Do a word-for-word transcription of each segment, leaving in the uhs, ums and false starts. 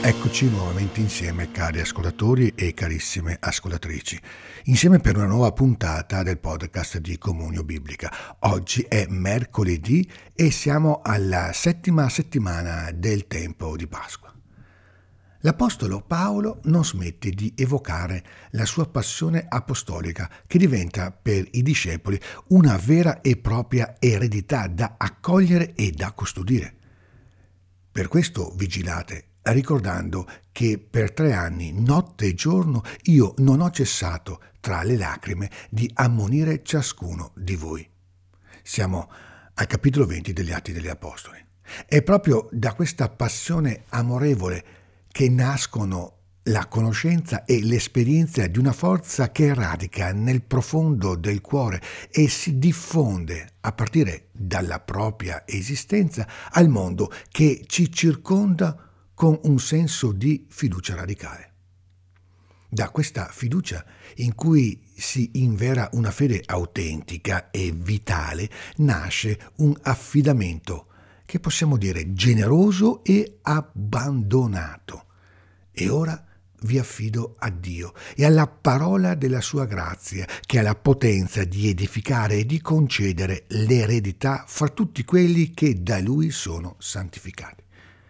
Eccoci nuovamente insieme, cari ascoltatori e carissime ascoltatrici, insieme per una nuova puntata del podcast di Comunio Biblica. Oggi è mercoledì e siamo alla settima settimana del tempo di Pasqua. L'Apostolo Paolo non smette di evocare la sua passione apostolica, che diventa per i discepoli una vera e propria eredità da accogliere e da custodire. Per questo vigilate, ricordando che per tre anni, notte e giorno, io non ho cessato, tra le lacrime, di ammonire ciascuno di voi. Siamo al capitolo venti degli Atti degli Apostoli. È proprio da questa passione amorevole che nascono la conoscenza e l'esperienza di una forza che radica nel profondo del cuore e si diffonde a partire dalla propria esistenza al mondo che ci circonda con un senso di fiducia radicale. Da questa fiducia, in cui si invera una fede autentica e vitale, nasce un affidamento che possiamo dire generoso e abbandonato. E ora vi affido a Dio e alla parola della sua grazia, che ha la potenza di edificare e di concedere l'eredità fra tutti quelli che da Lui sono santificati.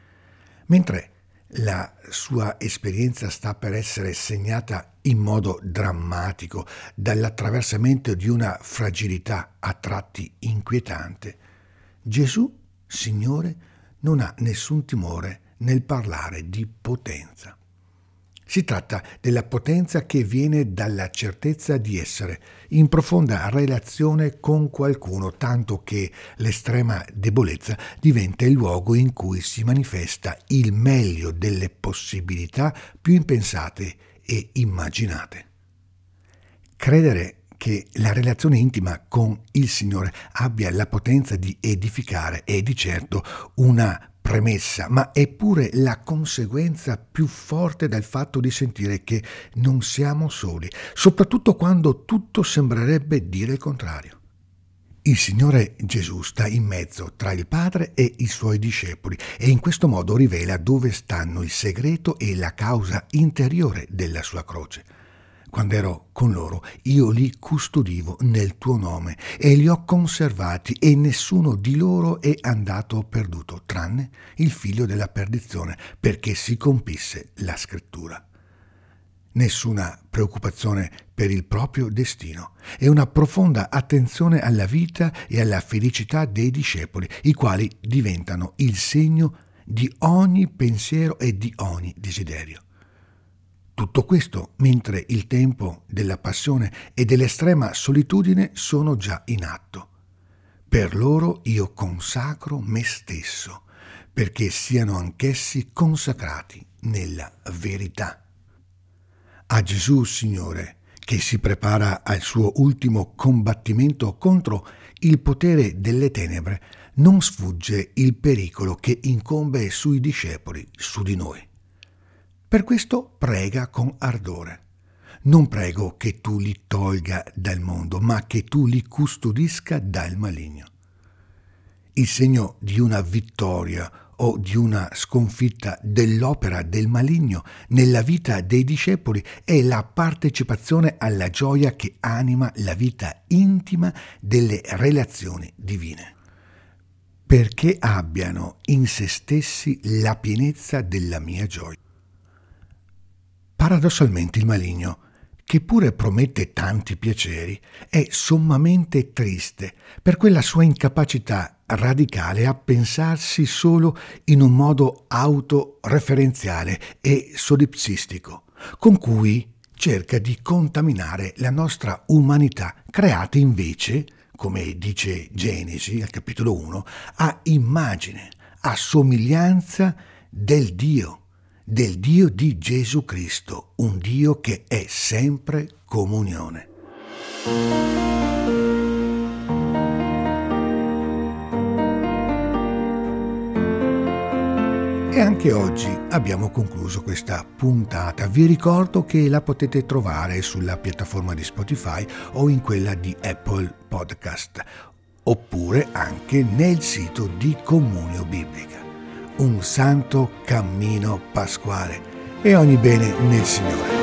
Mentre la sua esperienza sta per essere segnata in modo drammatico dall'attraversamento di una fragilità a tratti inquietante, Gesù, Signore, non ha nessun timore nel parlare di potenza. Si tratta della potenza che viene dalla certezza di essere in profonda relazione con qualcuno, tanto che l'estrema debolezza diventa il luogo in cui si manifesta il meglio delle possibilità più impensate e immaginate. Credere che la relazione intima con il Signore abbia la potenza di edificare è di certo una premessa, ma è pure la conseguenza più forte del fatto di sentire che non siamo soli, soprattutto quando tutto sembrerebbe dire il contrario. Il Signore Gesù sta in mezzo tra il Padre e i Suoi discepoli e in questo modo rivela dove stanno il segreto e la causa interiore della Sua croce. Quando ero con loro, io li custodivo nel tuo nome e li ho conservati e nessuno di loro è andato perduto, tranne il figlio della perdizione, perché si compisse la scrittura. Nessuna preoccupazione per il proprio destino e una profonda attenzione alla vita e alla felicità dei discepoli, i quali diventano il segno di ogni pensiero e di ogni desiderio. Tutto questo mentre il tempo della passione e dell'estrema solitudine sono già in atto. Per loro io consacro me stesso, perché siano anch'essi consacrati nella verità. A Gesù, Signore, che si prepara al suo ultimo combattimento contro il potere delle tenebre, non sfugge il pericolo che incombe sui discepoli, su di noi. Per questo prega con ardore. Non prego che tu li tolga dal mondo, ma che tu li custodisca dal maligno. Il segno di una vittoria o di una sconfitta dell'opera del maligno nella vita dei discepoli è la partecipazione alla gioia che anima la vita intima delle relazioni divine, perché abbiano in se stessi la pienezza della mia gioia. Paradossalmente il maligno, che pure promette tanti piaceri, è sommamente triste per quella sua incapacità radicale a pensarsi solo in un modo autoreferenziale e solipsistico, con cui cerca di contaminare la nostra umanità, creata invece, come dice Genesi al capitolo uno, a immagine, a somiglianza del Dio, del Dio di Gesù Cristo, un Dio che è sempre comunione. E anche oggi abbiamo concluso questa puntata. Vi ricordo che la potete trovare sulla piattaforma di Spotify o in quella di Apple Podcast, oppure anche nel sito di Comunio Biblica. un santo cammino pasquale e ogni bene nel Signore.